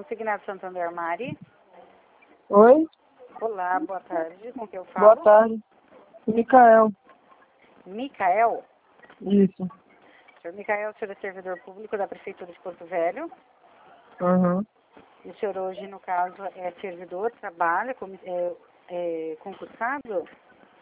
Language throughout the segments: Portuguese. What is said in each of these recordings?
Consignado Santander, Mari. Oi? Olá, boa tarde. Com quem eu falo? Boa tarde. Micael. Micael? Isso. Senhor Micael, o senhor é servidor público da Prefeitura de Porto Velho. Aham. E o senhor hoje, no caso, é servidor, trabalha como concursado?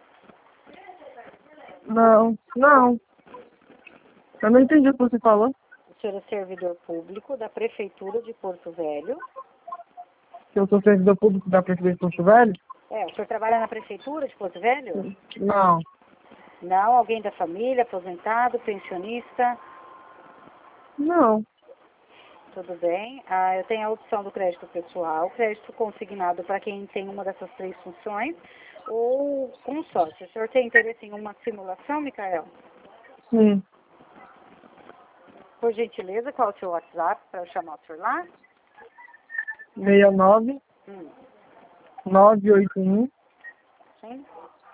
Não. Eu não entendi o que você falou. O senhor é servidor público da Prefeitura de Porto Velho. Que eu sou servidor público da Prefeitura de Porto Velho? O senhor trabalha na Prefeitura de Porto Velho? Não. Não? Alguém da família, aposentado, pensionista? Não. Tudo bem. Eu tenho a opção do crédito pessoal, crédito consignado para quem tem uma dessas três funções, ou consórcio. O senhor tem interesse em uma simulação, Micael? Sim. Por gentileza, qual é o seu WhatsApp para eu chamar o senhor lá? 69 981 Sim.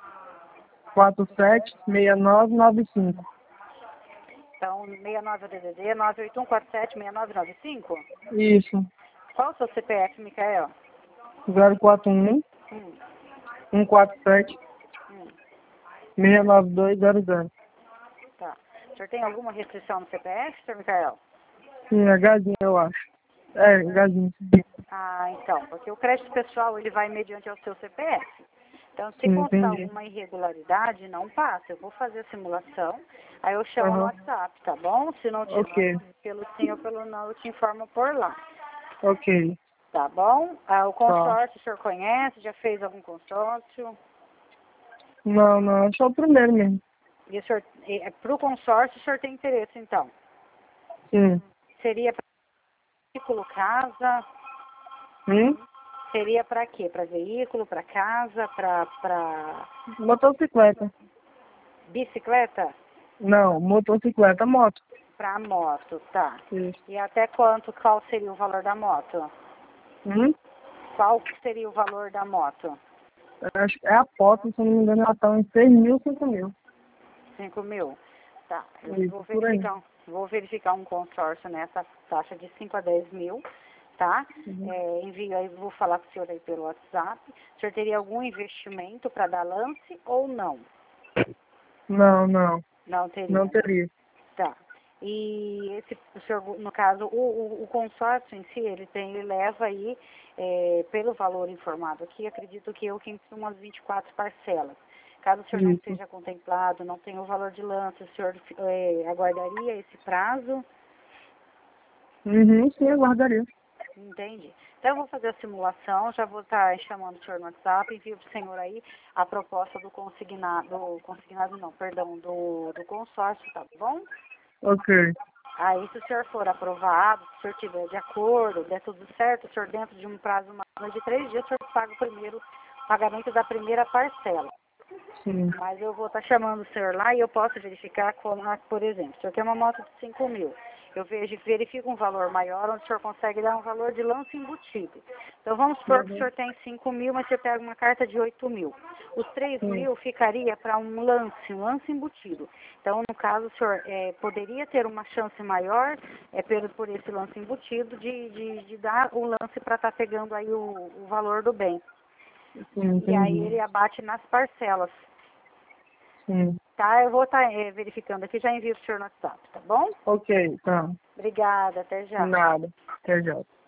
47 6995. Então, 69 DDD 981476995. Isso. Qual o seu CPF, Micael? 041 Hum, 147 hum, 69200. tá. O senhor tem alguma restrição no CPF, senhor Micael? Sim, é Gazinho, eu acho. É, Gazinho. Então, porque o crédito pessoal, ele vai mediante ao seu CPF. Então, se Sim, constar entendi. alguma irregularidade, não passa. Eu vou fazer a simulação, aí eu chamo no Aham. WhatsApp, tá bom? Se não Ok. tiver, pelo sim ou pelo não, eu te informo por lá. Ok. Tá bom? O Tá. consórcio, o senhor conhece? Já fez algum consórcio? Não, é só o primeiro mesmo. E o senhor, para o consórcio, o senhor tem interesse, então? Sim. Seria para veículo, casa? Hum? Seria para quê? Para veículo, para casa, para Motocicleta. bicicleta? Não, motocicleta, moto. Para moto, tá. Isso. E até qual seria o valor da moto? Hum? Qual que seria o valor da moto? Eu acho que é a foto, se eu não me engano, ela tá em 6 mil, 5 mil. 5.000? Tá. Eu Isso, por aí. vou verificar um consórcio nessa taxa de 5 a 10 mil, tá? Uhum. Envio aí, vou falar com o senhor aí pelo WhatsApp. O senhor teria algum investimento para dar lance ou não? Não, Não teria, não né? teria. Tá. E o senhor, no caso, o consórcio em si, ele leva aí, pelo valor informado aqui, acredito que eu que entre umas 24 parcelas. Caso o senhor não Isso. esteja contemplado, não tenha o valor de lance, o senhor aguardaria esse prazo? Uhum, sim, eu guardaria. Entende? Então eu vou fazer a simulação, já vou estar chamando o senhor no WhatsApp, envio para o senhor aí a proposta consignado não, perdão, do consórcio, tá bom? Ok. Aí, se o senhor for aprovado, se o senhor estiver de acordo, der tudo certo, o senhor dentro de um prazo máximo de 3 dias, o senhor paga o primeiro pagamento da primeira parcela. Sim. Mas eu vou estar chamando o senhor lá e eu posso verificar como, por exemplo, o senhor quer uma moto de 5.000. Eu verifico um valor maior, onde o senhor consegue dar um valor de lance embutido. Então, vamos supor que o Uhum. senhor tem 5.000, mas você pega uma carta de 8.000. Os três Sim. mil ficaria para um lance embutido. Então, no caso, o senhor poderia ter uma chance maior, por esse lance embutido, de dar o lance para estar pegando aí o valor do bem. Sim, E aí entendi. ele abate nas parcelas. Sim. Tá, eu vou estar verificando aqui, já envio o senhor no WhatsApp, tá bom? Ok, tá. Obrigada, até já. Nada. Até já.